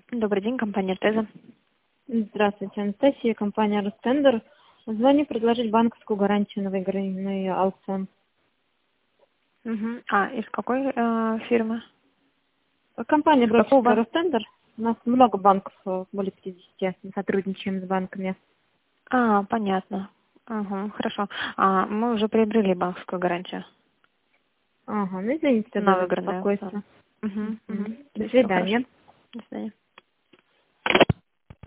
Добрый день, компания «Артеза». Здравствуйте, Анастасия, компания «Ростендер». Звоню предложить банковскую гарантию на выигранный аукцион. Мгм. Из какой фирмы? Компания Из какого брокерская банка? «Ростендер». У нас много банков, более 50, мы сотрудничаем с банками. Понятно. Ага, хорошо. Мы уже приобрели банковскую гарантию Ага, ну извините тогда на за выигранный аукцион. беспокойство. Угу, угу. До Все хорошо. свидания. До свидания.